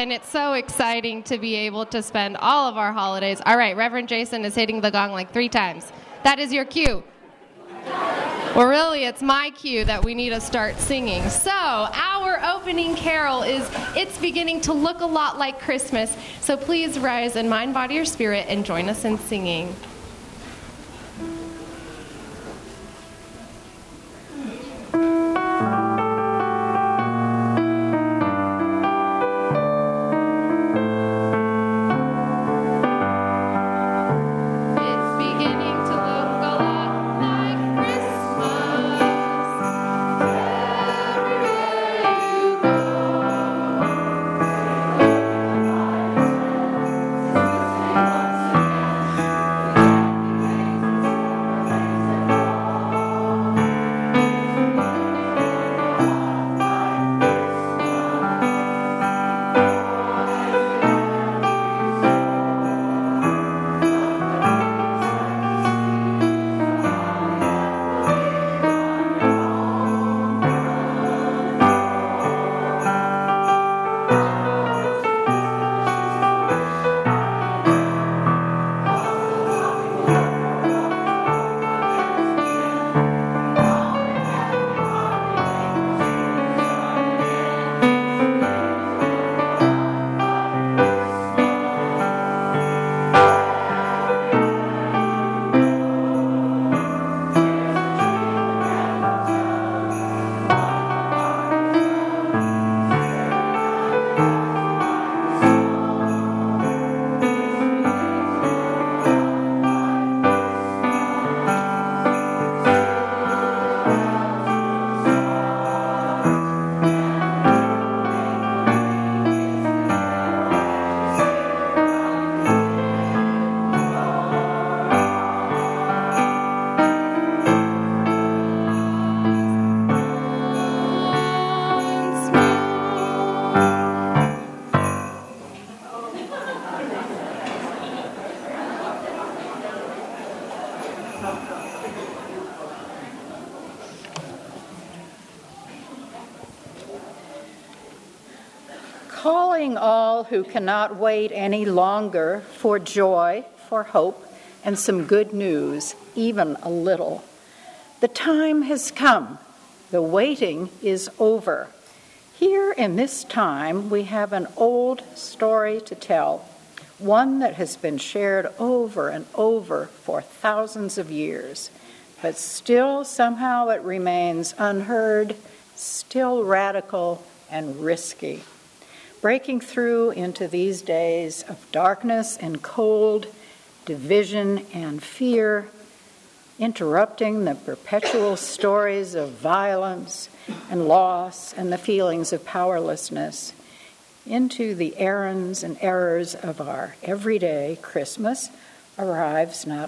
And it's so exciting to be able to spend all of our holidays. All right, Reverend Jason is hitting the gong like 3 times. That is your cue. Well, really, it's my cue that we need to start singing. So, our opening carol is It's Beginning to Look a Lot Like Christmas. So please rise in mind, body, or spirit and join us in singing. Calling all who cannot wait any longer for joy, for hope, and some good news, even a little. The time has come. The waiting is over. Here in this time, we have an old story to tell, one that has been shared over and over for thousands of years, but still somehow it remains unheard, still radical and risky. Breaking through into these days of darkness and cold, division and fear, interrupting the perpetual stories of violence and loss and the feelings of powerlessness, into the errands and errors of our everyday Christmas arrives not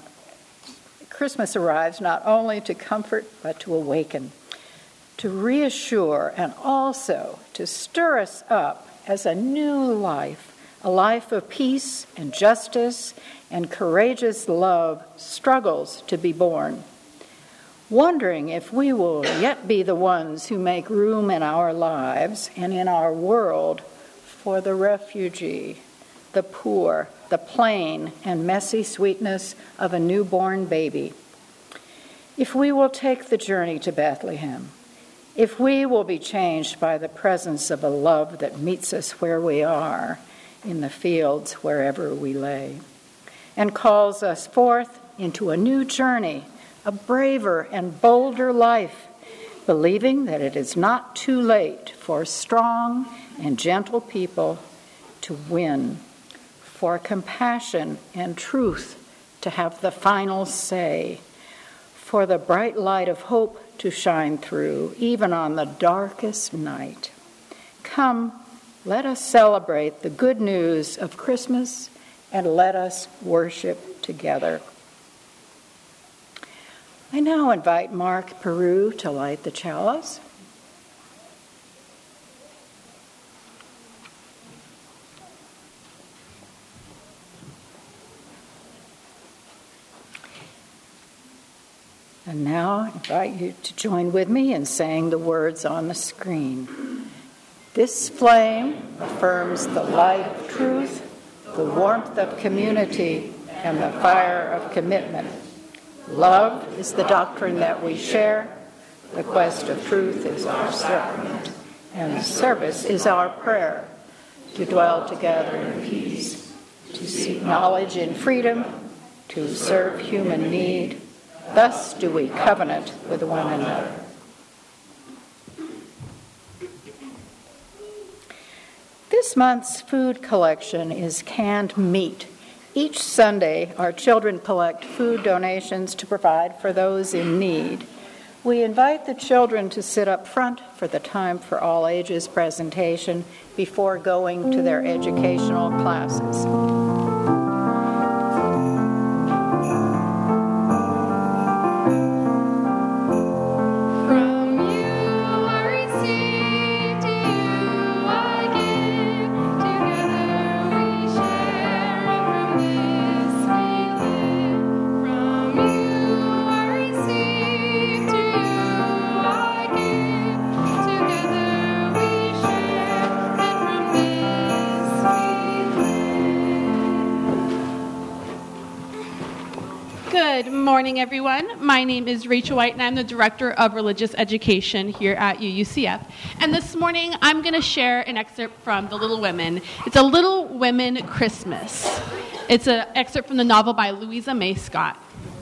only to comfort but to awaken, to reassure, and also to stir us up as a new life, a life of peace and justice and courageous love struggles to be born. Wondering if we will yet be the ones who make room in our lives and in our world for the refugee, the poor, the plain and messy sweetness of a newborn baby. If we will take the journey to Bethlehem, if we will be changed by the presence of a love that meets us where we are, in the fields wherever we lay, and calls us forth into a new journey, a braver and bolder life, believing that it is not too late for strong and gentle people to win, for compassion and truth to have the final say, for the bright light of hope to shine through, even on the darkest night. Come, let us celebrate the good news of Christmas and let us worship together. I now invite Mark Peru to light the chalice. And now I invite you to join with me in saying the words on the screen. This flame affirms the light of truth, the warmth of community, and the fire of commitment. Love is the doctrine that we share. The quest of truth is our servant, and service is our prayer, to dwell together in peace, to seek knowledge in freedom, to serve human need. Thus do we covenant with one another. This month's food collection is canned meat. Each Sunday, our children collect food donations to provide for those in need. We invite the children to sit up front for the Time for All Ages presentation before going to their educational classes. Good morning, everyone. My name is Rachel White, and I'm the Director of Religious Education here at UUCF. And this morning, I'm going to share an excerpt from The Little Women. It's a Little Women Christmas. It's an excerpt from the novel by Louisa May Scott.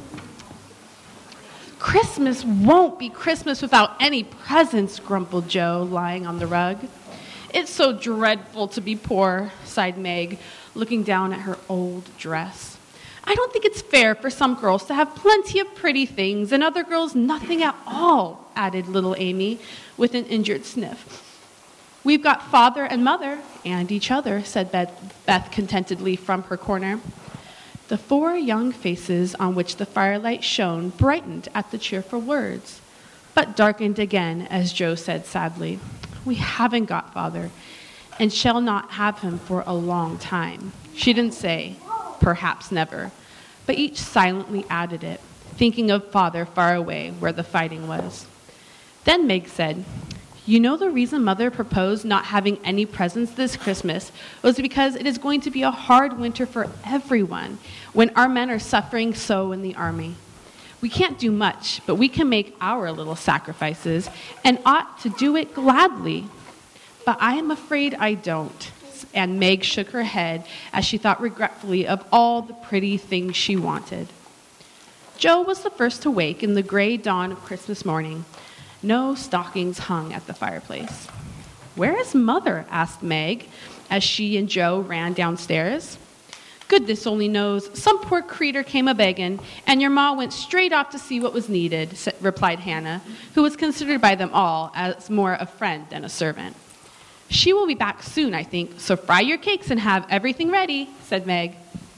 Christmas won't be Christmas without any presents, grumbled Jo, lying on the rug. It's so dreadful to be poor, sighed Meg, looking down at her old dress. I don't think it's fair for some girls to have plenty of pretty things and other girls nothing at all, added little Amy with an injured sniff. We've got father and mother and each other, said Beth contentedly from her corner. The four young faces on which the firelight shone brightened at the cheerful words, but darkened again as Jo said sadly, We haven't got father and shall not have him for a long time. She didn't say, perhaps never, but each silently added it, thinking of father far away where the fighting was. Then Meg said, You know the reason Mother proposed not having any presents this Christmas was because it is going to be a hard winter for everyone when our men are suffering so in the army. We can't do much, but we can make our little sacrifices and ought to do it gladly. But I am afraid I don't. And Meg shook her head as she thought regretfully of all the pretty things she wanted. Jo was the first to wake in the gray dawn of Christmas morning. No stockings hung at the fireplace. Where is Mother? Asked Meg as she and Jo ran downstairs. Goodness only knows, some poor creetur came a-beggin', and your ma went straight off to see what was needed, replied Hannah, who was considered by them all as more a friend than a servant. She will be back soon, I think, so fry your cakes and have everything ready, said Meg.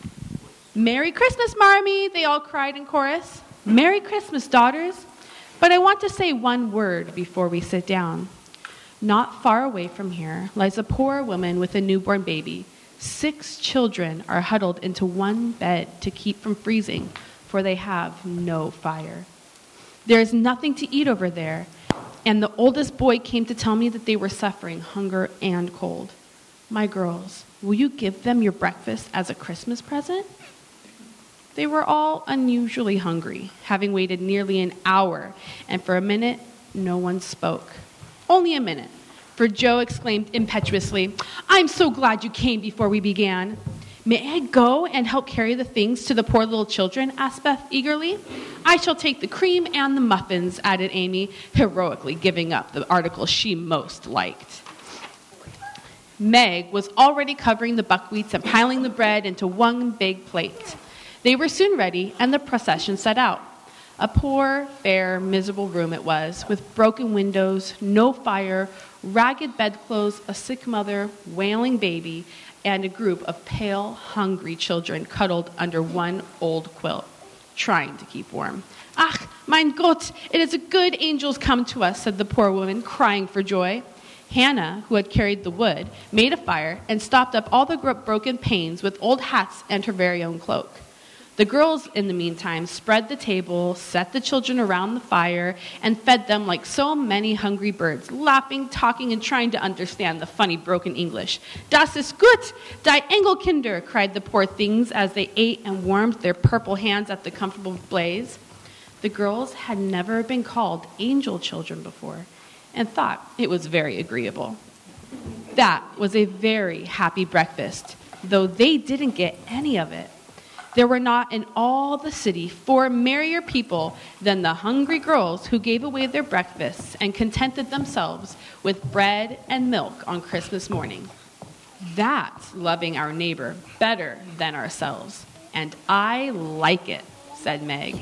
Merry Christmas, Marmee, they all cried in chorus. Merry Christmas, daughters. But I want to say one word before we sit down. Not far away from here lies a poor woman with a newborn baby. 6 children are huddled into one bed to keep from freezing, for they have no fire. There is nothing to eat over there, and the oldest boy came to tell me that they were suffering hunger and cold. My girls, will you give them your breakfast as a Christmas present? They were all unusually hungry, having waited nearly an hour, and for a minute, no one spoke. Only a minute, for Jo exclaimed impetuously, I'm so glad you came before we began. May I go and help carry the things to the poor little children? Asked Beth eagerly. I shall take the cream and the muffins, added Amy, heroically giving up the article she most liked. Meg was already covering the buckwheats and piling the bread into one big plate. They were soon ready, and the procession set out. A poor, bare, miserable room it was, with broken windows, no fire, ragged bedclothes, a sick mother, wailing baby, and a group of pale, hungry children cuddled under one old quilt, trying to keep warm. Ach, mein Gott, it is a good angels come to us, said the poor woman, crying for joy. Hannah, who had carried the wood, made a fire and stopped up all the broken panes with old hats and her very own cloak. The girls, in the meantime, spread the table, set the children around the fire, and fed them like so many hungry birds, laughing, talking, and trying to understand the funny broken English. Das ist gut, die Engelkinder, cried the poor things as they ate and warmed their purple hands at the comfortable blaze. The girls had never been called angel children before and thought it was very agreeable. That was a very happy breakfast, though they didn't get any of it. There were not in all the city 4 merrier people than the hungry girls who gave away their breakfasts and contented themselves with bread and milk on Christmas morning. That's loving our neighbor better than ourselves. And I like it, said Meg.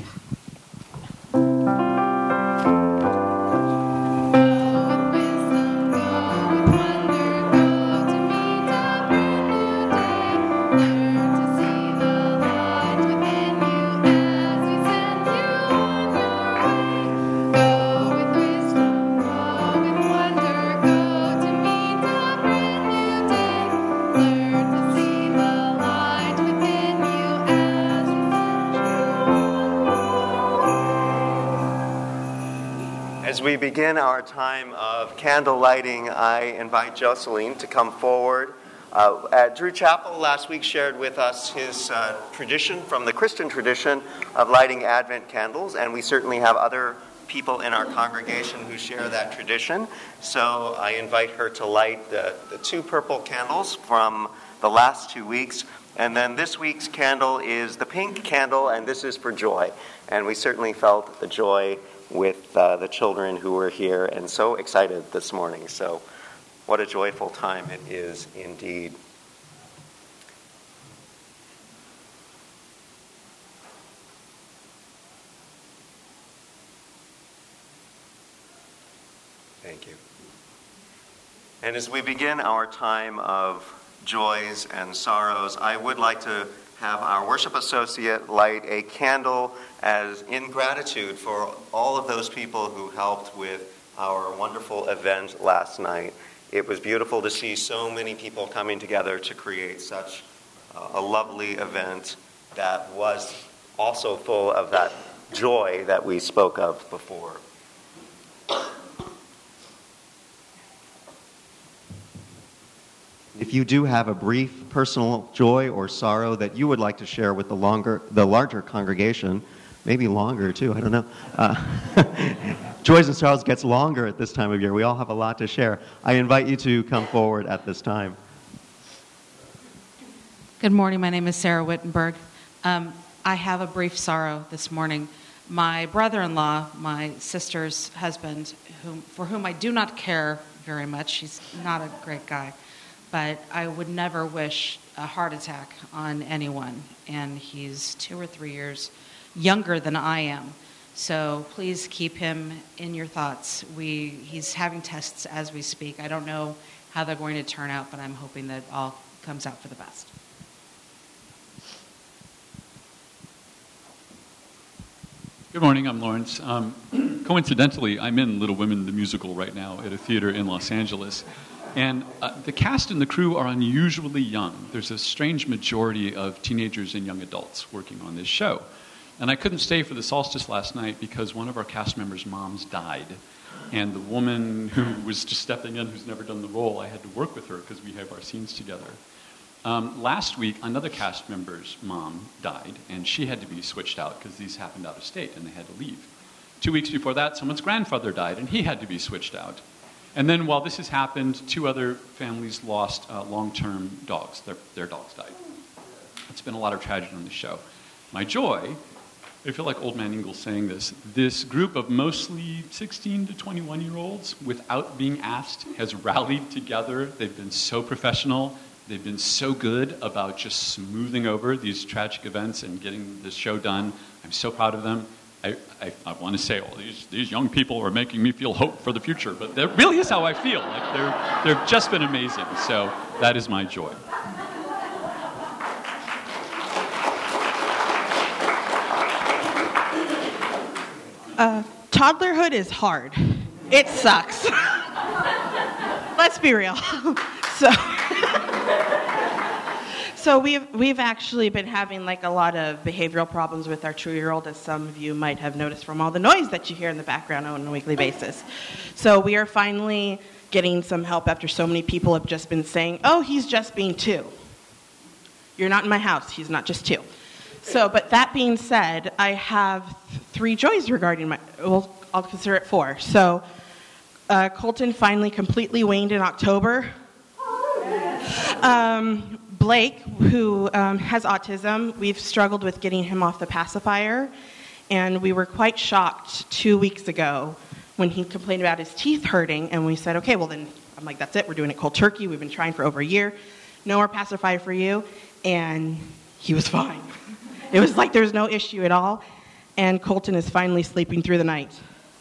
As we begin our time of candle lighting, I invite Jocelyn to come forward. At Drew Chapel last week shared with us his tradition from the Christian tradition of lighting Advent candles, and we certainly have other people in our congregation who share that tradition. So I invite her to light the 2 purple candles from the last 2 weeks. And then this week's candle is the pink candle, and this is for joy. And we certainly felt the joy with the children who were here and so excited this morning. So what a joyful time it is indeed. Thank you. And as we begin our time of joys and sorrows, I would like to have our worship associate light a candle as in gratitude for all of those people who helped with our wonderful event last night. It was beautiful to see so many people coming together to create such a lovely event that was also full of that joy that we spoke of before. If you do have a brief personal joy or sorrow that you would like to share with the larger congregation, maybe longer too, I don't know. Joys and sorrows gets longer at this time of year. We all have a lot to share. I invite you to come forward at this time. Good morning. My name is Sarah Wittenberg. I have a brief sorrow this morning. My brother-in-law, my sister's husband, for whom I do not care very much, he's not a great guy, but I would never wish a heart attack on anyone. And he's 2 or 3 years younger than I am. So please keep him in your thoughts. He's having tests as we speak. I don't know how they're going to turn out, but I'm hoping that all comes out for the best. Good morning, I'm Lawrence. Coincidentally, I'm in Little Women, the musical right now at a theater in Los Angeles. And the cast and the crew are unusually young. There's a strange majority of teenagers and young adults working on this show. And I couldn't stay for the solstice last night because one of our cast members' moms died. And the woman who was just stepping in, who's never done the role, I had to work with her because we have our scenes together. Last week, another cast member's mom died, and she had to be switched out because these happened out of state and they had to leave. 2 weeks before that, someone's grandfather died, and he had to be switched out. And then while this has happened, 2 other families lost long-term dogs. Their dogs died. It's been a lot of tragedy on the show. My joy, I feel like Old Man Ingalls saying this group of mostly 16 to 21-year-olds, without being asked, has rallied together. They've been so professional. They've been so good about just smoothing over these tragic events and getting this show done. I'm so proud of them. I want to say, these young people are making me feel hope for the future, but that really is how I feel. Like they've just been amazing. So that is my joy. Toddlerhood is hard. It sucks. So we've actually been having like a lot of behavioral problems with our 2-year-old, as some of you might have noticed from all the noise that you hear in the background on a weekly basis. So we are finally getting some help after so many people have just been saying, "Oh, he's just being 2. You're not in my house. He's not just 2." So, but that being said, I have 3 joys regarding I'll consider it 4. So Colton finally completely weaned in October. Blake, who has autism, we've struggled with getting him off the pacifier, and we were quite shocked 2 weeks ago when he complained about his teeth hurting, and we said, okay, well then, I'm like, that's it, we're doing it cold turkey, we've been trying for over a year, no more pacifier for you, and he was fine. It was like there's no issue at all, and Colton is finally sleeping through the night.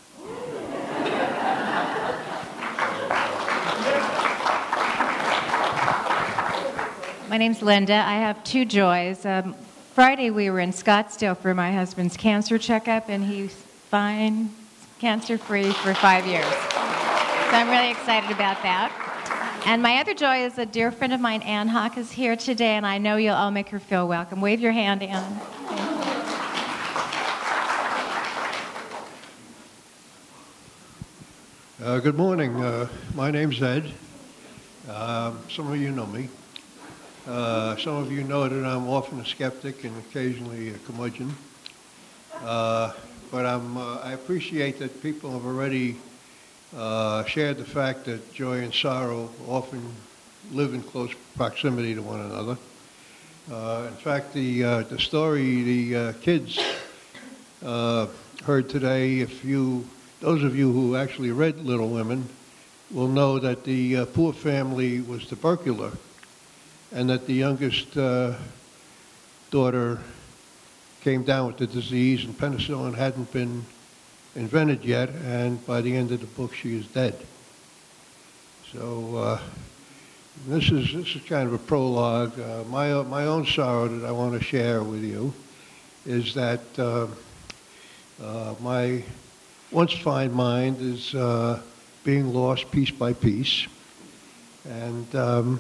My name's Linda. I have 2 joys. Friday we were in Scottsdale for my husband's cancer checkup, and he's fine, cancer-free for 5 years. So I'm really excited about that. And my other joy is a dear friend of mine, Ann Hawk, is here today, and I know you'll all make her feel welcome. Wave your hand, Ann. Good morning. My name's Ed. Some of you know me. Some of you know that I'm often a skeptic and occasionally a curmudgeon. But I appreciate that people have already shared the fact that joy and sorrow often live in close proximity to one another. In fact, the story the kids heard today, those of you who actually read Little Women will know that the poor family was tubercular, and that the youngest daughter came down with the disease, and penicillin hadn't been invented yet, and by the end of the book she is dead. So this is kind of a prologue. My own sorrow that I want to share with you is that my once fine mind is being lost piece by piece, and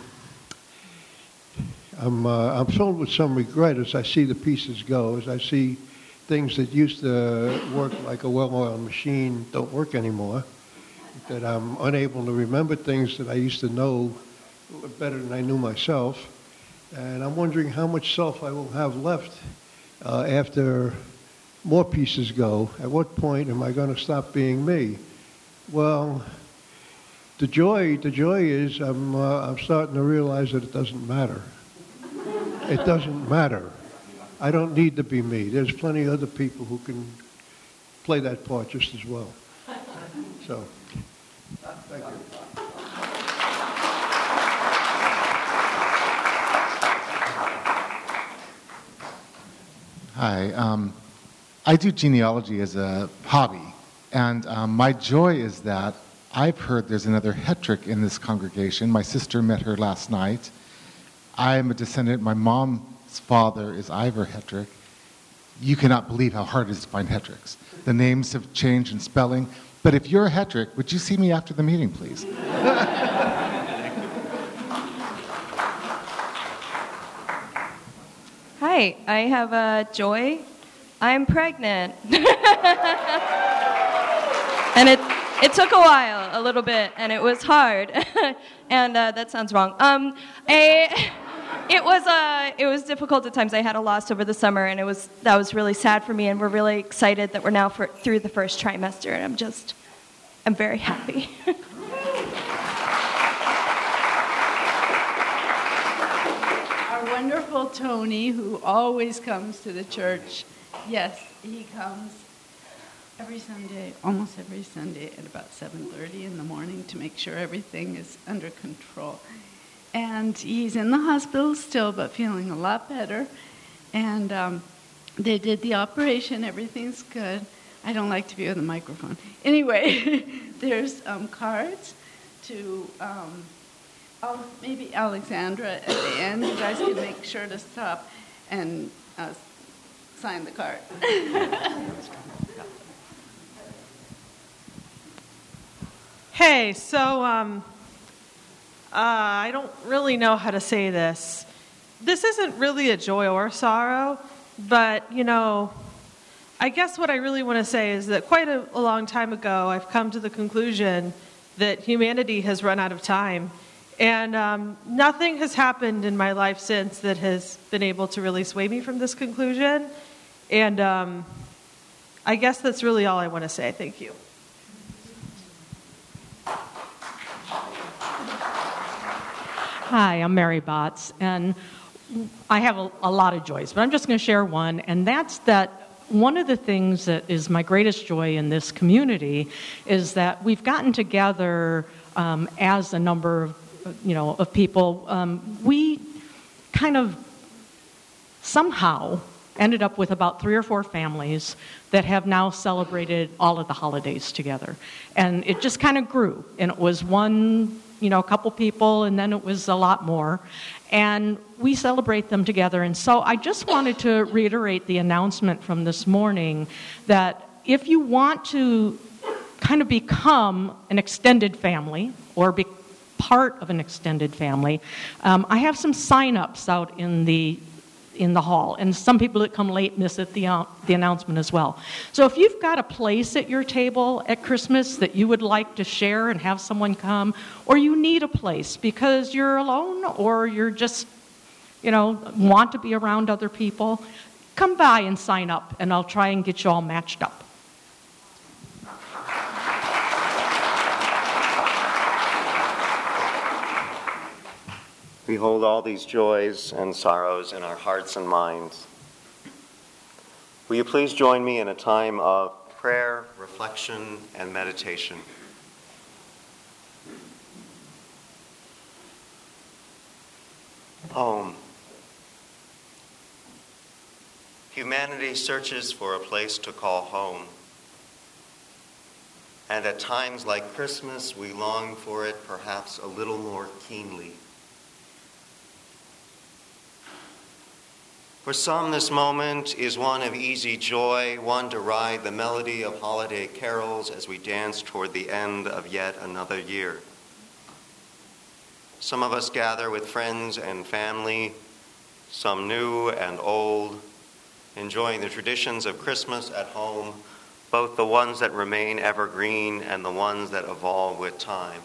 I'm filled with some regret as I see the pieces go, as I see things that used to work like a well-oiled machine don't work anymore, that I'm unable to remember things that I used to know better than I knew myself, and I'm wondering how much self I will have left after more pieces go. At what point am I going to stop being me? Well, the joy is I'm starting to realize that it doesn't matter. It doesn't matter. I don't need to be me. There's plenty of other people who can play that part just as well. So, thank you. Hi. I do genealogy as a hobby, and my joy is that I've heard there's another Hetrick in this congregation. My sister met her last night. I'm a descendant. My mom's father is Ivor Hetrick. You cannot believe how hard it is to find Hetricks. The names have changed in spelling, but if you're a Hetrick, would you see me after the meeting, please? Hi, I have a joy. I'm pregnant. And it took a while, a little bit, and it was hard. And that sounds wrong. It was difficult at times. I had a loss over the summer, and that was really sad for me, and we're really excited that we're now through the first trimester, and I'm very happy. Our wonderful Tony, who always comes to the church. Yes, he comes every Sunday, almost every Sunday at about 7:30 in the morning to make sure everything is under control. And he's in the hospital still, but feeling a lot better. And they did the operation. Everything's good. I don't like to be on the microphone. Anyway, there's cards to maybe Alexandra at the end. You guys can make sure to stop and sign the card. Hey, so I don't really know how to say this, this isn't really a joy or sorrow, but, I guess what I really want to say is that quite a long time ago, I've come to the conclusion that humanity has run out of time. And nothing has happened in my life since that has been able to really sway me from this conclusion. And I guess that's really all I want to say. Thank you. Hi, I'm Mary Botts, and I have a lot of joys, but I'm just going to share one, and that's that one of the things that is my greatest joy in this community is that we've gotten together as a number of people. We kind of somehow ended up with about 3 or 4 families that have now celebrated all of the holidays together. And it just kind of grew. And it was one, a couple people, and then it was a lot more. And we celebrate them together. And so I just wanted to reiterate the announcement from this morning that if you want to kind of become an extended family or be part of an extended family, I have some sign-ups out in the hall, and some people that come late miss the announcement as well. So if you've got a place at your table at Christmas that you would like to share and have someone come, or you need a place because you're alone or you're just, want to be around other people, come by and sign up, and I'll try and get you all matched up. We hold all these joys and sorrows in our hearts and minds. Will you please join me in a time of prayer, reflection, and meditation? Home. Humanity searches for a place to call home. And at times like Christmas, we long for it perhaps a little more keenly. For some, this moment is one of easy joy, one to ride the melody of holiday carols as we dance toward the end of yet another year. Some of us gather with friends and family, some new and old, enjoying the traditions of Christmas at home, both the ones that remain evergreen and the ones that evolve with time.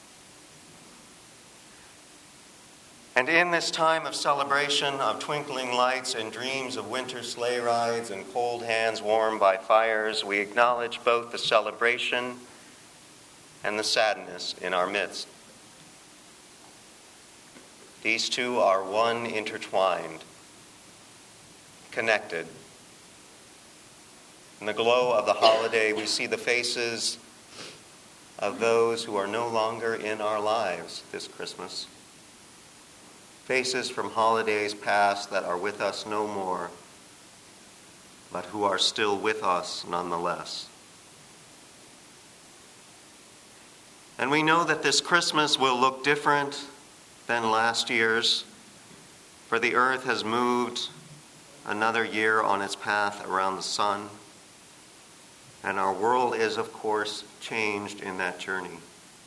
And in this time of celebration, of twinkling lights and dreams of winter sleigh rides and cold hands warmed by fires, we acknowledge both the celebration and the sadness in our midst. These two are one intertwined, connected. In the glow of the holiday, we see the faces of those who are no longer in our lives this Christmas. Faces from holidays past that are with us no more, but who are still with us nonetheless. And we know that this Christmas will look different than last year's, for the earth has moved another year on its path around the sun, and our world is, of course, changed in that journey.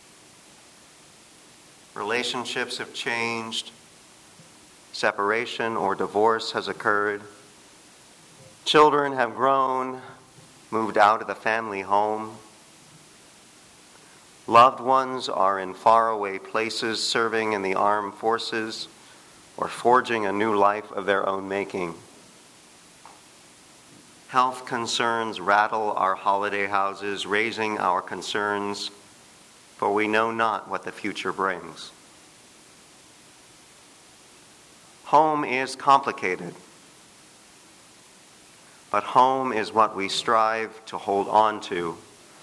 Relationships have changed. Separation or divorce has occurred. Children have grown, moved out of the family home. Loved ones are in faraway places, serving in the armed forces or forging a new life of their own making. Health concerns rattle our holiday houses, raising our concerns, for we know not what the future brings. Home is complicated, but home is what we strive to hold on to,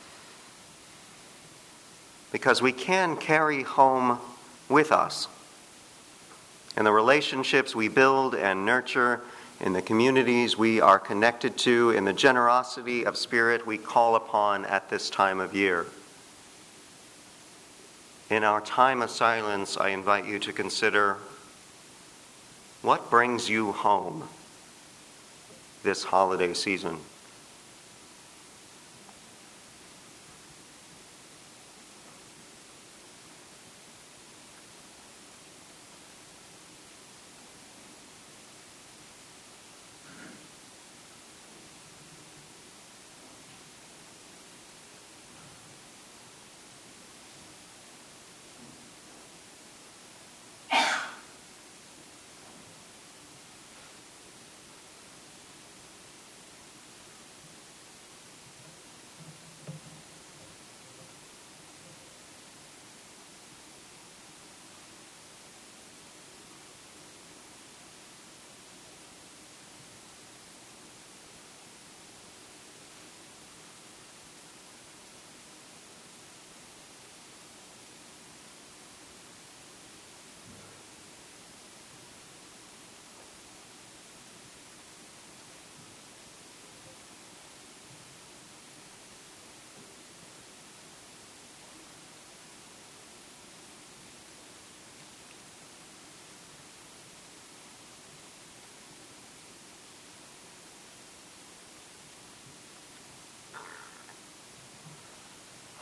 because we can carry home with us in the relationships we build and nurture, in the communities we are connected to, in the generosity of spirit we call upon at this time of year. In our time of silence, I invite you to consider, what brings you home this holiday season?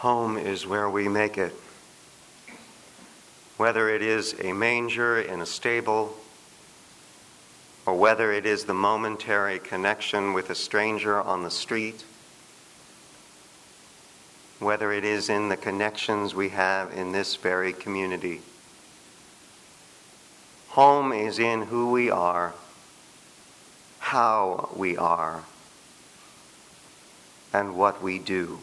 Home is where we make it. Whether it is a manger in a stable, or whether it is the momentary connection with a stranger on the street, whether it is in the connections we have in this very community. Home is in who we are, how we are, and what we do.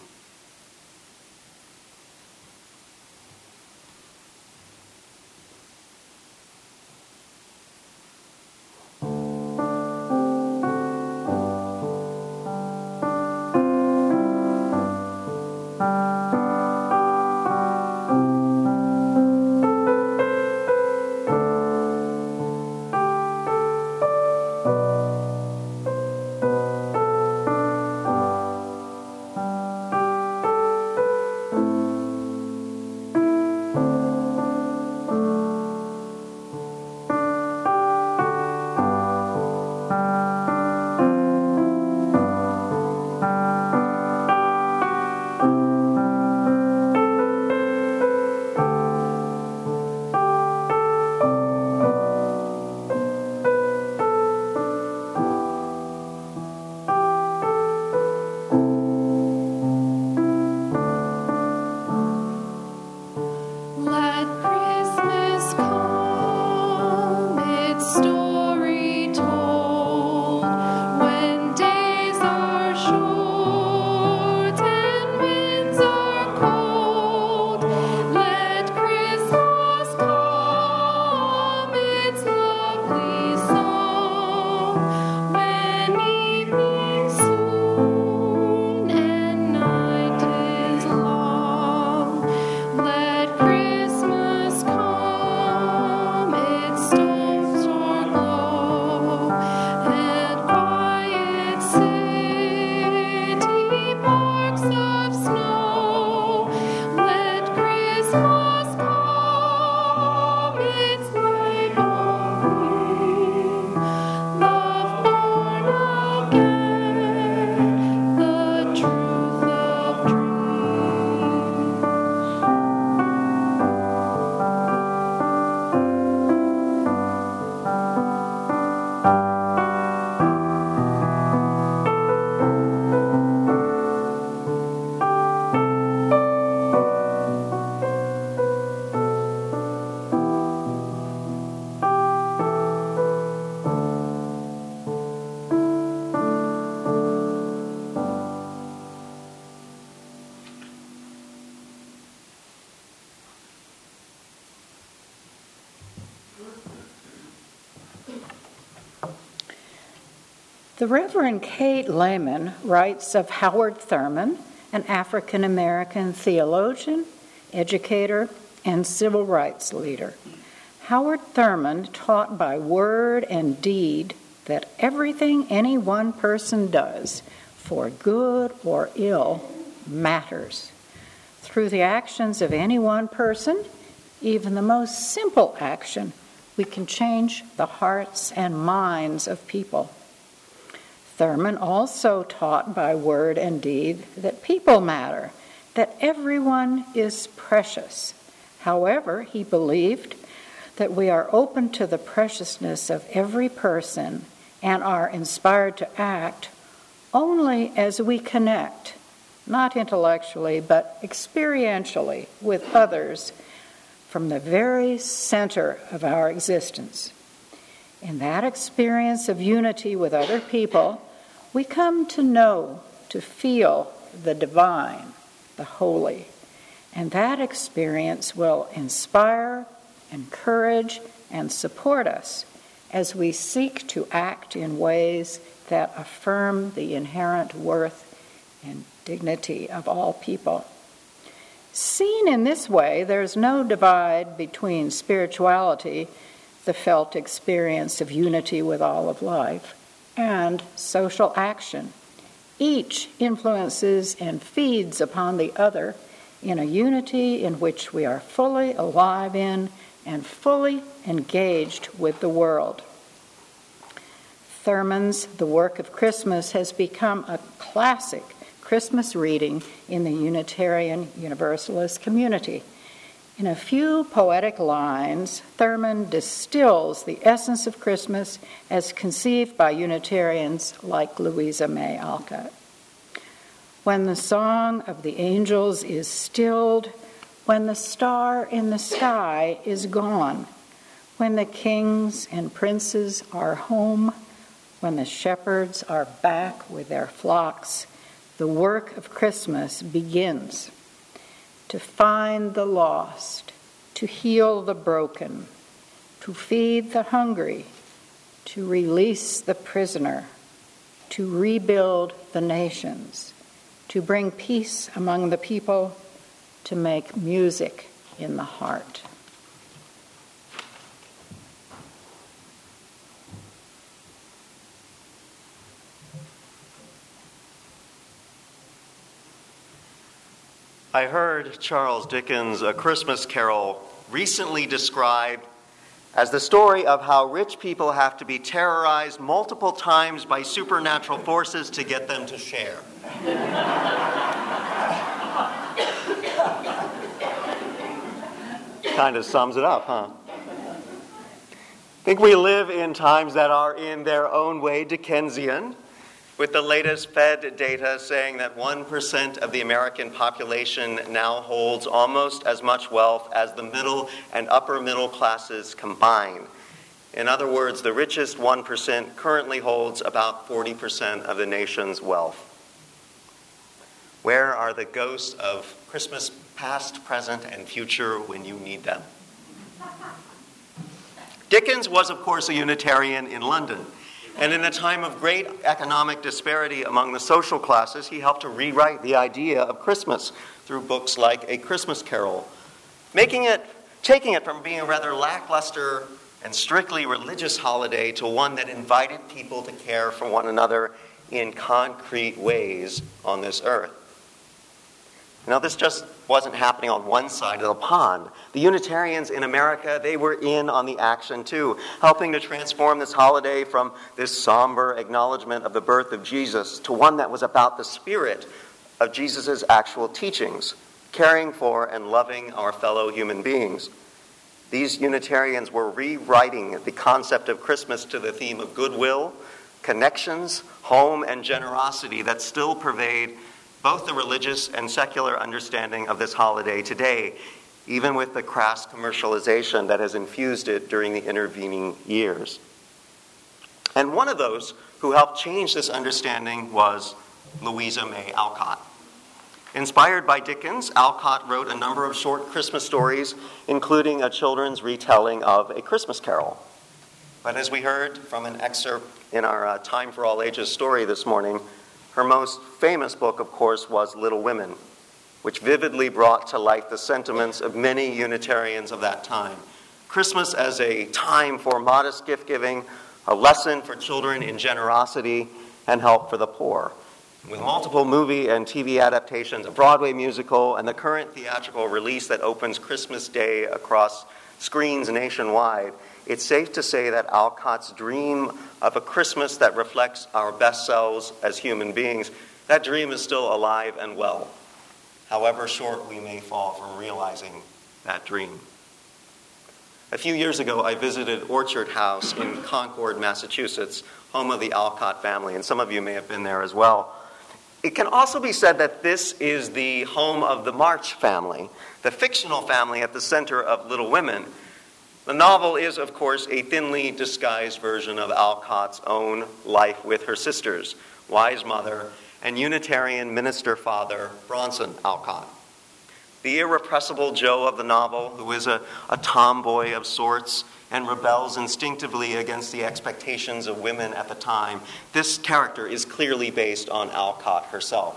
The Reverend Kate Lehman writes of Howard Thurman, an African-American theologian, educator, and civil rights leader. Howard Thurman taught by word and deed that everything any one person does, for good or ill, matters. Through the actions of any one person, even the most simple action, we can change the hearts and minds of people. Thurman also taught by word and deed that people matter, that everyone is precious. However, he believed that we are open to the preciousness of every person and are inspired to act only as we connect, not intellectually, but experientially with others from the very center of our existence. In that experience of unity with other people, we come to know, to feel the divine, the holy. And that experience will inspire, encourage, and support us as we seek to act in ways that affirm the inherent worth and dignity of all people. Seen in this way, there's no divide between spirituality, the felt experience of unity with all of life, and social action. Each influences and feeds upon the other in a unity in which we are fully alive in and fully engaged with the world. Thurman's The Work of Christmas has become a classic Christmas reading in the Unitarian Universalist community. In a few poetic lines, Thurman distills the essence of Christmas as conceived by Unitarians like Louisa May Alcott. When the song of the angels is stilled, when the star in the sky is gone, when the kings and princes are home, when the shepherds are back with their flocks, the work of Christmas begins. To find the lost, to heal the broken, to feed the hungry, to release the prisoner, to rebuild the nations, to bring peace among the people, to make music in the heart. I heard Charles Dickens' A Christmas Carol recently described as the story of how rich people have to be terrorized multiple times by supernatural forces to get them to share. Kind of sums it up, huh? I think we live in times that are in their own way Dickensian, with the latest Fed data saying that 1% of the American population now holds almost as much wealth as the middle and upper middle classes combined. In other words, the richest 1% currently holds about 40% of the nation's wealth. Where are the ghosts of Christmas past, present, and future when you need them? Dickens was, of course, a Unitarian in London. And in a time of great economic disparity among the social classes, he helped to rewrite the idea of Christmas through books like A Christmas Carol, taking it from being a rather lackluster and strictly religious holiday to one that invited people to care for one another in concrete ways on this earth. Now, this just wasn't happening on one side of the pond. The Unitarians in America, they were in on the action too, helping to transform this holiday from this somber acknowledgement of the birth of Jesus to one that was about the spirit of Jesus' actual teachings, caring for and loving our fellow human beings. These Unitarians were rewriting the concept of Christmas to the theme of goodwill, connections, home, and generosity that still pervade both the religious and secular understanding of this holiday today, even with the crass commercialization that has infused it during the intervening years. And one of those who helped change this understanding was Louisa May Alcott. Inspired by Dickens, Alcott wrote a number of short Christmas stories, including a children's retelling of A Christmas Carol. But as we heard from an excerpt in our Time for All Ages story this morning, her most famous book, of course, was Little Women, which vividly brought to life the sentiments of many Unitarians of that time. Christmas as a time for modest gift-giving, a lesson for children in generosity and help for the poor. With multiple movie and TV adaptations, a Broadway musical, and the current theatrical release that opens Christmas Day across screens nationwide, it's safe to say that Alcott's dream of a Christmas that reflects our best selves as human beings, that dream is still alive and well, however short we may fall from realizing that dream. A few years ago, I visited Orchard House in Concord, Massachusetts, home of the Alcott family, and some of you may have been there as well. It can also be said that this is the home of the March family, the fictional family at the center of Little Women. The novel is, of course, a thinly disguised version of Alcott's own life with her sisters, wise mother, and Unitarian minister father, Bronson Alcott. The irrepressible Joe of the novel, who is a tomboy of sorts and rebels instinctively against the expectations of women at the time, this character is clearly based on Alcott herself.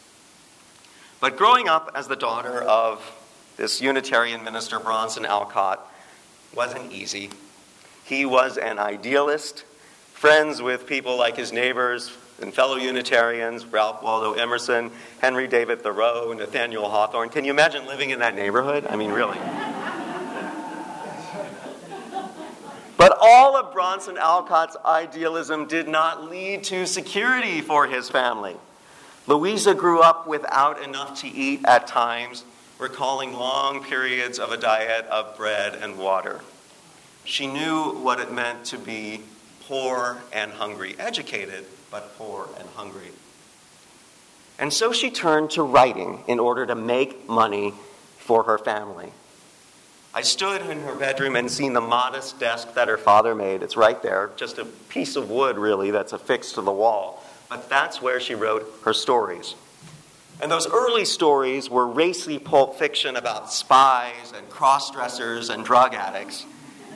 But growing up as the daughter of this Unitarian minister, Bronson Alcott, wasn't easy. He was an idealist, friends with people like his neighbors and fellow Unitarians, Ralph Waldo Emerson, Henry David Thoreau, Nathaniel Hawthorne. Can you imagine living in that neighborhood? I mean, really. But all of Bronson Alcott's idealism did not lead to security for his family. Louisa grew up without enough to eat at times, recalling long periods of a diet of bread and water. She knew what it meant to be poor and hungry, educated, but poor and hungry. And so she turned to writing in order to make money for her family. I stood in her bedroom and seen the modest desk that her father made. It's right there, just a piece of wood, really, that's affixed to the wall. But that's where she wrote her stories. And those early stories were racy pulp fiction about spies and cross-dressers and drug addicts.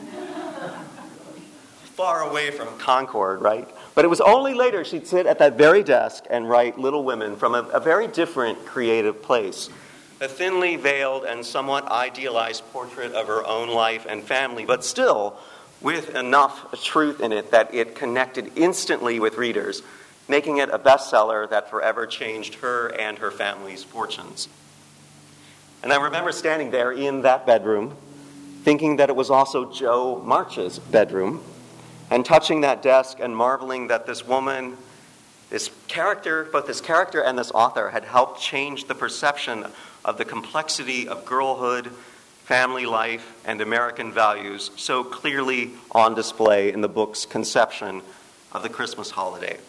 Far away from Concord, right? But it was only later she'd sit at that very desk and write Little Women from a very different creative place. A thinly veiled and somewhat idealized portrait of her own life and family, but still with enough truth in it that it connected instantly with readers, making it a bestseller that forever changed her and her family's fortunes. And I remember standing there in that bedroom, thinking that it was also Jo March's bedroom, and touching that desk and marveling that this woman, this character, both this character and this author, had helped change the perception of the complexity of girlhood, family life, and American values so clearly on display in the book's conception of the Christmas holiday.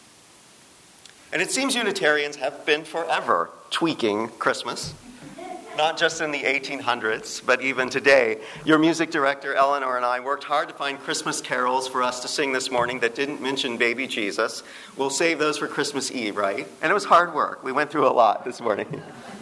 And it seems Unitarians have been forever tweaking Christmas, not just in the 1800s, but even today. Your music director, Eleanor, and I worked hard to find Christmas carols for us to sing this morning that didn't mention baby Jesus. We'll save those for Christmas Eve, right? And it was hard work. We went through a lot this morning.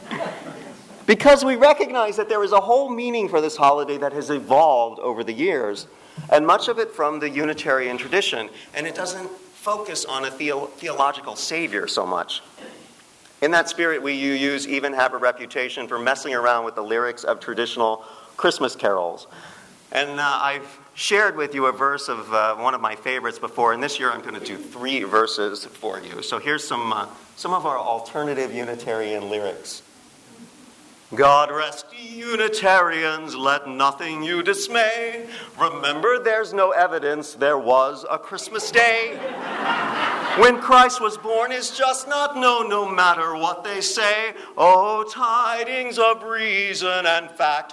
Because we recognize that there is a whole meaning for this holiday that has evolved over the years, and much of it from the Unitarian tradition, and it doesn't focus on a theological savior so much. In that spirit, we UUs even have a reputation for messing around with the lyrics of traditional Christmas carols. And I've shared with you a verse of one of my favorites before, and this year I'm going to do 3 verses for you. So here's some of our alternative Unitarian lyrics. God rest ye Unitarians, let nothing you dismay. Remember, there's no evidence there was a Christmas day. When Christ was born is just not known, no matter what they say. Oh, tidings of reason and fact,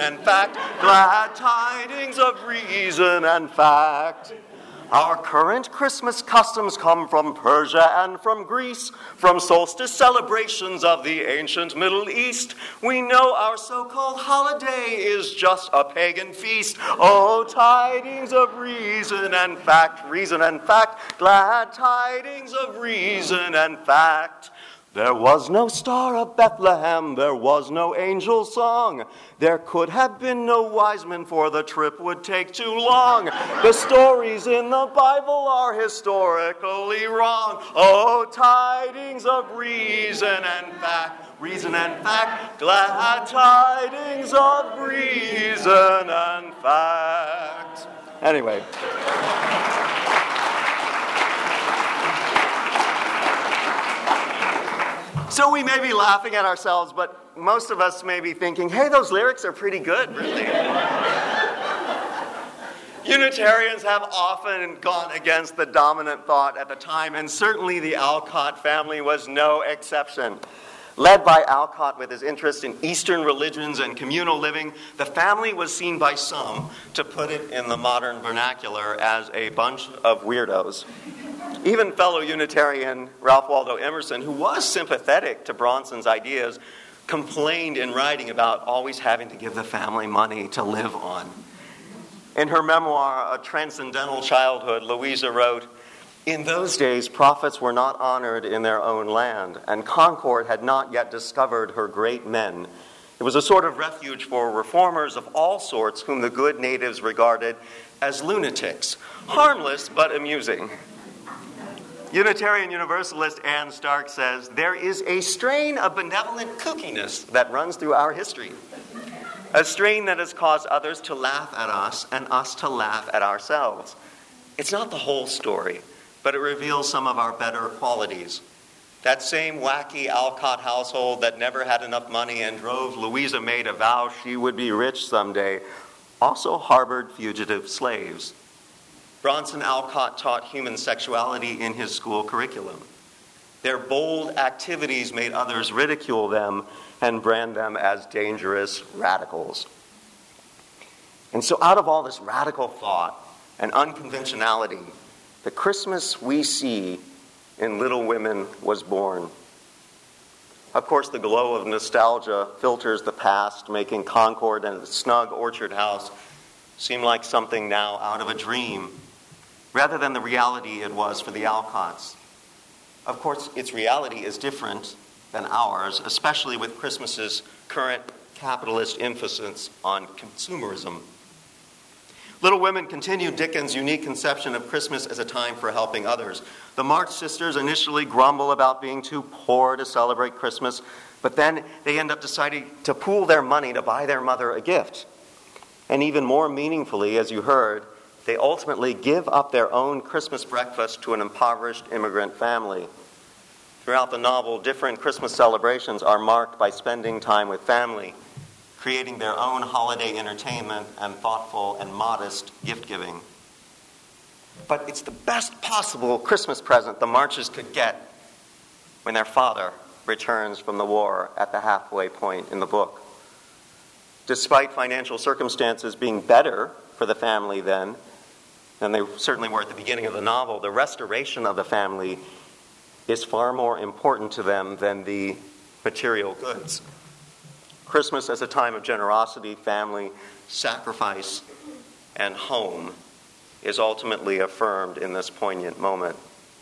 glad tidings of reason and fact. Our current Christmas customs come from Persia and from Greece, from solstice celebrations of the ancient Middle East. We know our so-called holiday is just a pagan feast. Oh, tidings of reason and fact, glad tidings of reason and fact. There was no star of Bethlehem, there was no angel song. There could have been no wise men, for the trip would take too long. The stories in the Bible are historically wrong. Oh, tidings of reason and fact, glad tidings of reason and fact. Anyway. So we may be laughing at ourselves, but most of us may be thinking, hey, those lyrics are pretty good, really. Unitarians have often gone against the dominant thought at the time, and certainly the Alcott family was no exception. Led by Alcott with his interest in Eastern religions and communal living, the family was seen by some, to put it in the modern vernacular, as a bunch of weirdos. Even fellow Unitarian Ralph Waldo Emerson, who was sympathetic to Bronson's ideas, complained in writing about always having to give the family money to live on. In her memoir, A Transcendental Childhood, Louisa wrote, "In those days, prophets were not honored in their own land, and Concord had not yet discovered her great men. It was a sort of refuge for reformers of all sorts whom the good natives regarded as lunatics, harmless but amusing." Unitarian Universalist Ann Stark says, "There is a strain of benevolent kookiness that runs through our history, a strain that has caused others to laugh at us and us to laugh at ourselves. It's not the whole story, but it reveals some of our better qualities. That same wacky Alcott household that never had enough money and drove Louisa May to vow she would be rich someday also harbored fugitive slaves. Bronson Alcott taught human sexuality in his school curriculum. Their bold activities made others ridicule them and brand them as dangerous radicals. And so out of all this radical thought and unconventionality, the Christmas we see in Little Women was born. Of course, the glow of nostalgia filters the past, making Concord and the snug orchard house seem like something now out of a dream, rather than the reality it was for the Alcotts. Of course, its reality is different than ours, especially with Christmas's current capitalist emphasis on consumerism. Little Women continued Dickens' unique conception of Christmas as a time for helping others. The March sisters initially grumble about being too poor to celebrate Christmas, but then they end up deciding to pool their money to buy their mother a gift. And even more meaningfully, as you heard, they ultimately give up their own Christmas breakfast to an impoverished immigrant family. Throughout the novel, different Christmas celebrations are marked by spending time with family, creating their own holiday entertainment and thoughtful and modest gift-giving. But it's the best possible Christmas present the Marches could get when their father returns from the war at the halfway point in the book. Despite financial circumstances being better for the family then than they certainly were at the beginning of the novel, the restoration of the family is far more important to them than the material goods. Christmas as a time of generosity, family, sacrifice, and home is ultimately affirmed in this poignant moment.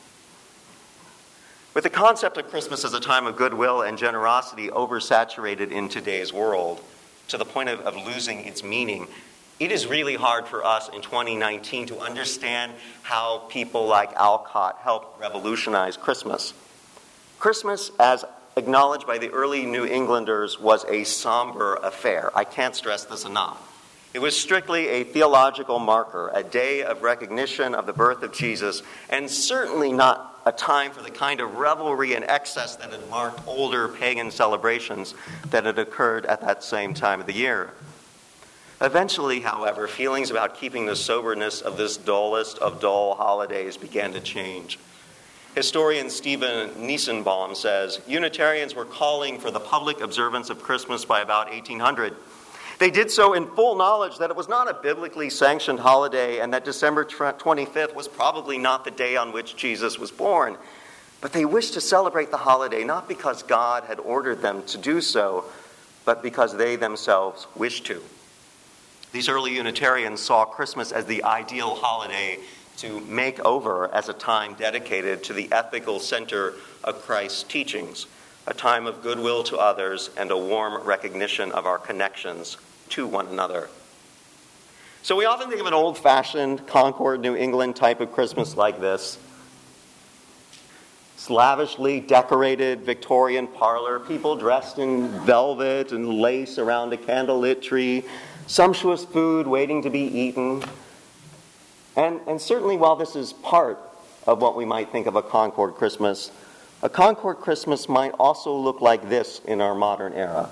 With the concept of Christmas as a time of goodwill and generosity oversaturated in today's world to the point of losing its meaning, it is really hard for us in 2019 to understand how people like Alcott helped revolutionize Christmas. Christmas, as acknowledged by the early New Englanders, was a somber affair. I can't stress this enough. It was strictly a theological marker, a day of recognition of the birth of Jesus, and certainly not a time for the kind of revelry and excess that had marked older pagan celebrations that had occurred at that same time of the year. Eventually, however, feelings about keeping the soberness of this dullest of dull holidays began to change. Historian Stephen Niesenbaum says, Unitarians were calling for the public observance of Christmas by about 1800. They did so in full knowledge that it was not a biblically sanctioned holiday and that December 25th was probably not the day on which Jesus was born. But they wished to celebrate the holiday not because God had ordered them to do so, but because they themselves wished to. These early Unitarians saw Christmas as the ideal holiday to make over as a time dedicated to the ethical center of Christ's teachings, a time of goodwill to others and a warm recognition of our connections to one another. So we often think of an old-fashioned Concord, New England type of Christmas like this. It's lavishly decorated Victorian parlor, people dressed in velvet and lace around a candlelit tree, sumptuous food waiting to be eaten. And certainly while this is part of what we might think of a Concord Christmas, a Concord Christmas might also look like this in our modern era.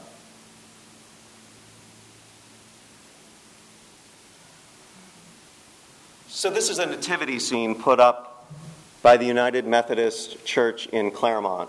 So this is a nativity scene put up by the United Methodist Church in Claremont.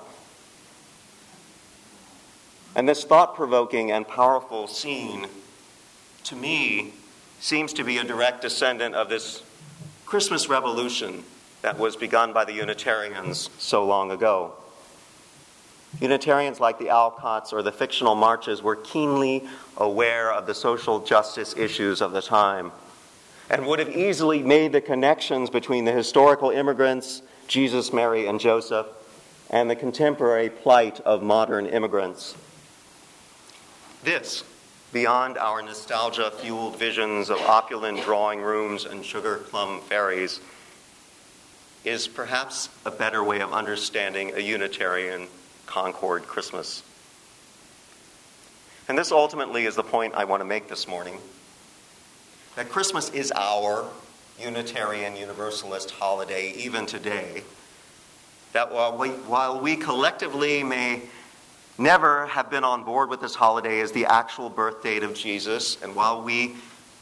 And this thought-provoking and powerful scene, to me, seems to be a direct descendant of this Christmas revolution that was begun by the Unitarians so long ago. Unitarians like the Alcotts or the fictional Marches were keenly aware of the social justice issues of the time and would have easily made the connections between the historical immigrants, Jesus, Mary, and Joseph, and the contemporary plight of modern immigrants. This, beyond our nostalgia-fueled visions of opulent drawing rooms and sugar plum fairies, is perhaps a better way of understanding a Unitarian Concord Christmas. And this ultimately is the point I want to make this morning, that Christmas is our Unitarian Universalist holiday even today, that while we collectively may never have been on board with this holiday as the actual birth date of Jesus, and while we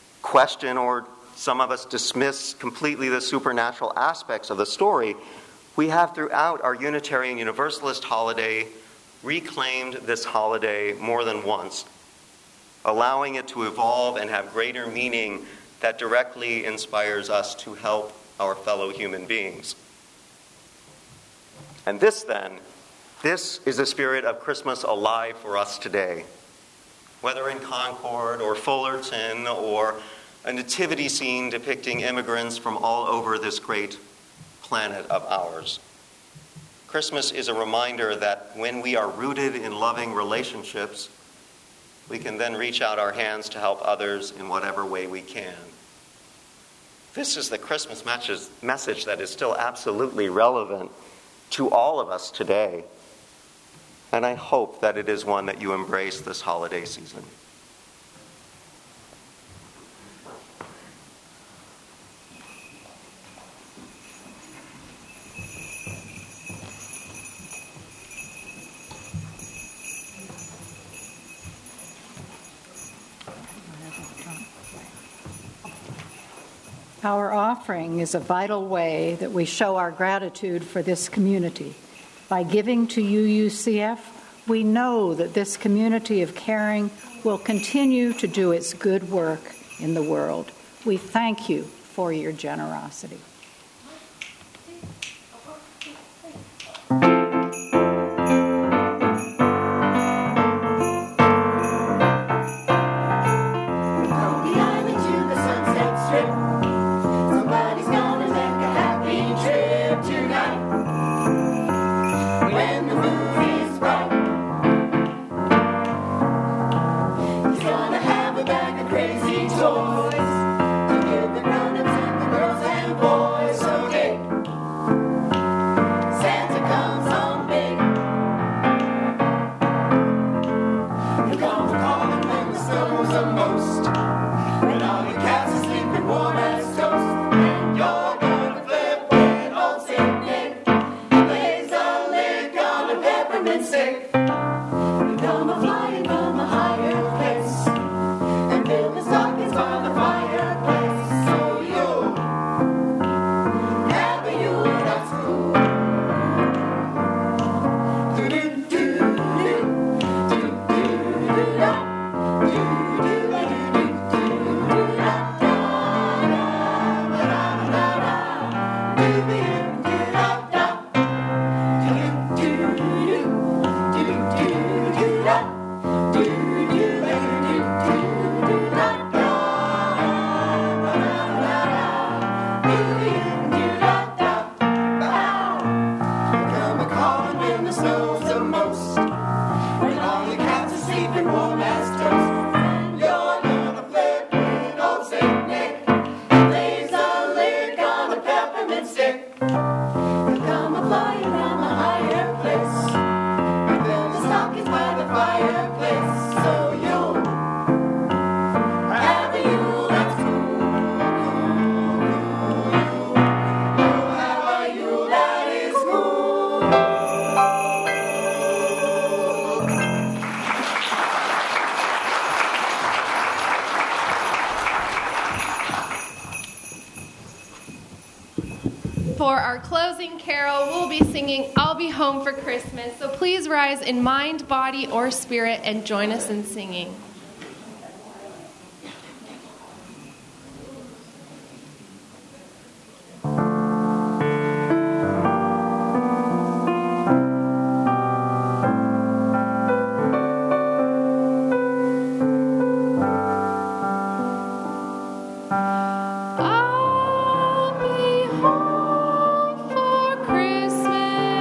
question or some of us dismiss completely the supernatural aspects of the story, We have throughout our Unitarian Universalist holiday reclaimed this holiday more than once, allowing it to evolve and have greater meaning that directly inspires us to help our fellow human beings. And this is the spirit of Christmas alive for us today. Whether in Concord or Fullerton or a nativity scene depicting immigrants from all over this great planet of ours. Christmas is a reminder that when we are rooted in loving relationships, we can then reach out our hands to help others in whatever way we can. This is the Christmas message that is still absolutely relevant to all of us today. And I hope that it is one that you embrace this holiday season. Our offering is a vital way that we show our gratitude for this community. By giving to UUCF, we know that this community of caring will continue to do its good work in the world. We thank you for your generosity. For our closing carol, we'll be singing I'll Be Home for Christmas. So please rise in mind, body, or spirit and join us in singing.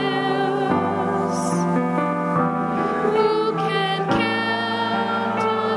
Who can count on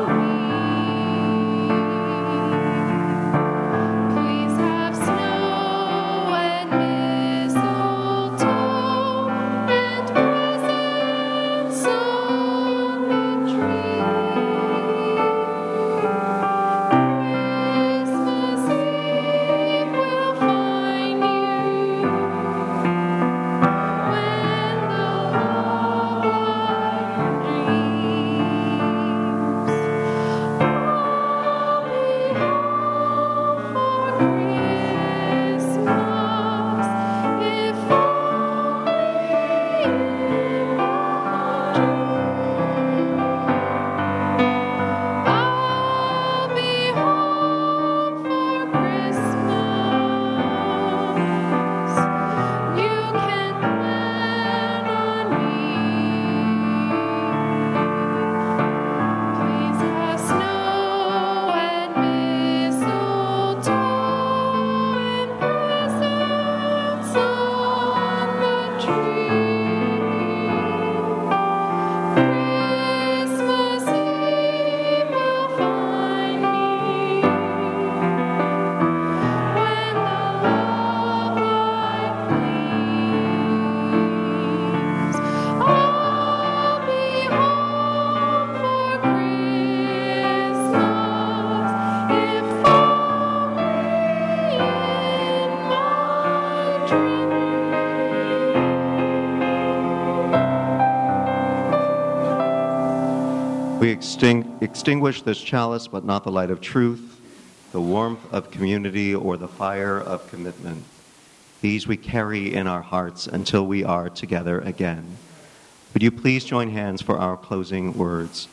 We extinguish this chalice, but not the light of truth, the warmth of community, or the fire of commitment. These we carry in our hearts until we are together again. Would you please join hands for our closing words?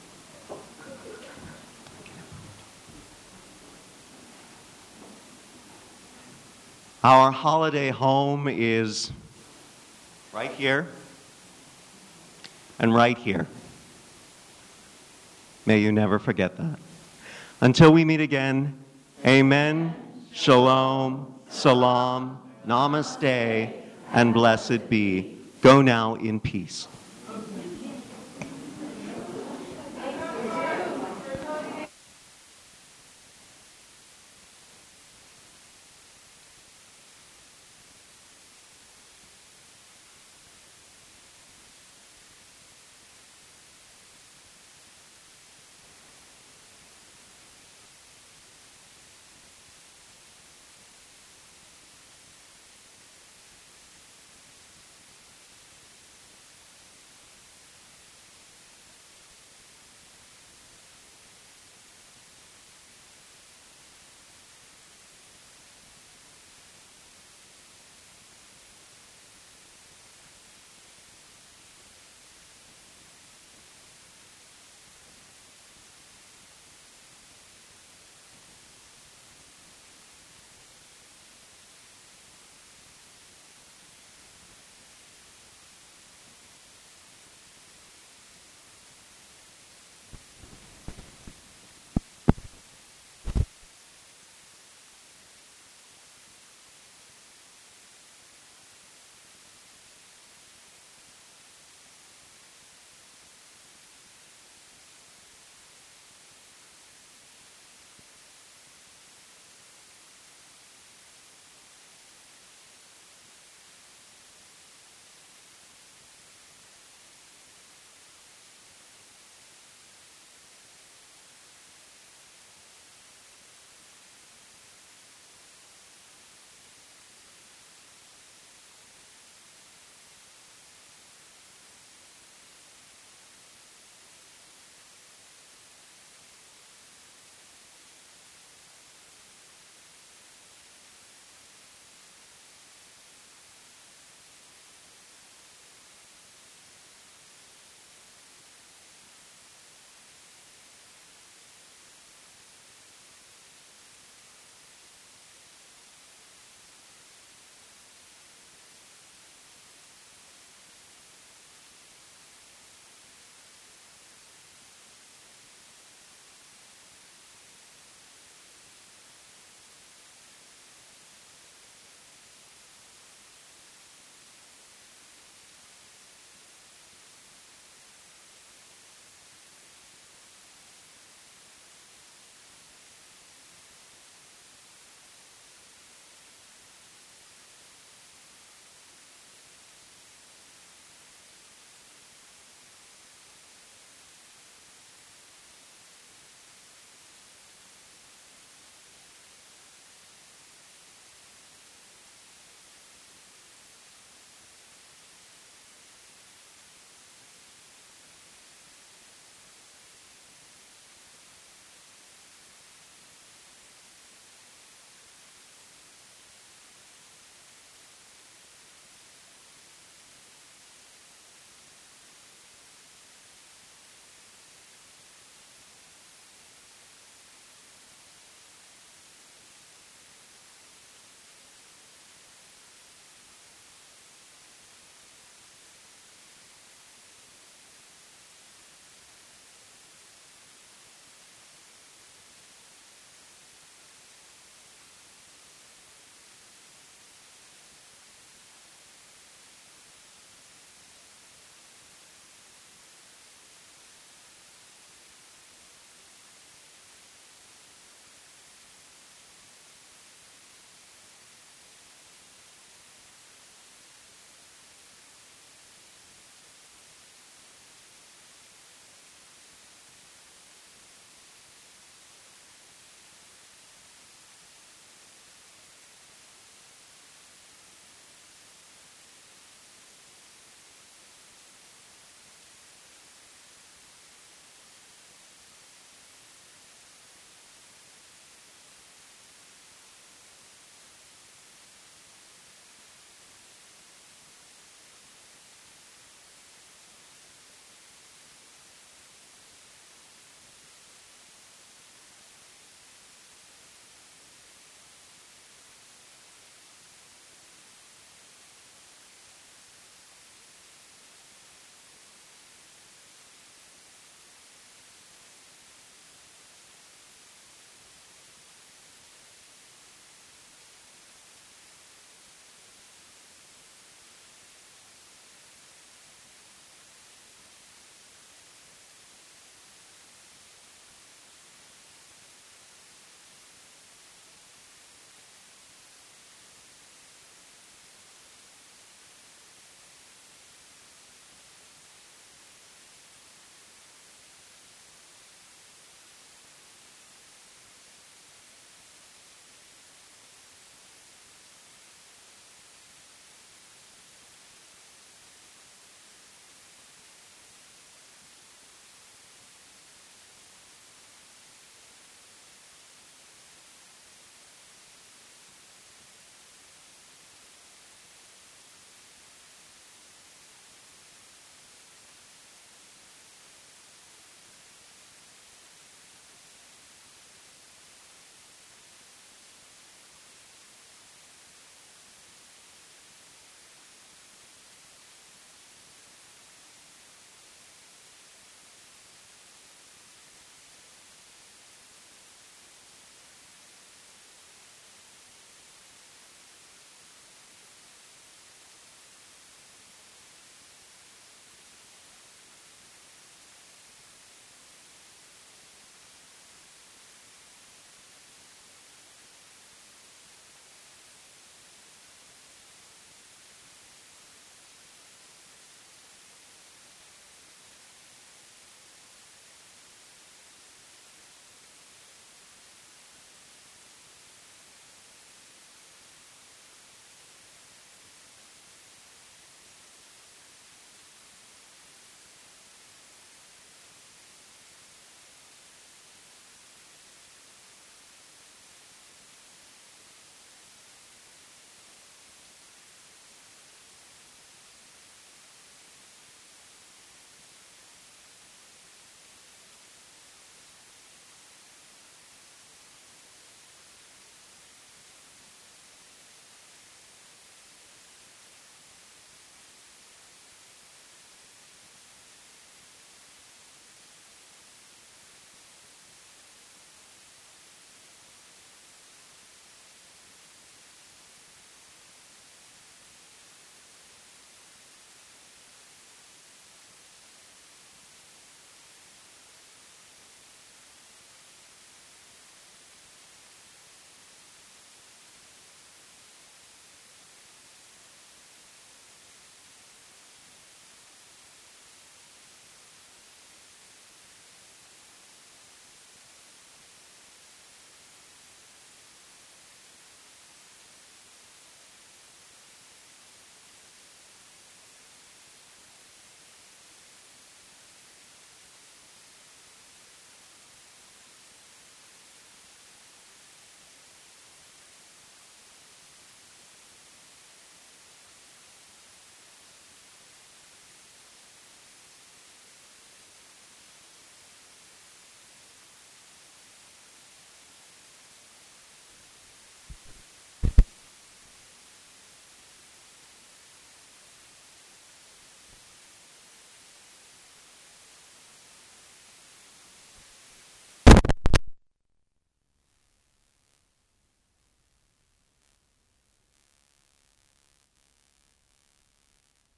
Our holiday home is right here and right here. May you never forget that. Until we meet again, amen, shalom, salam, namaste, and blessed be. Go now in peace.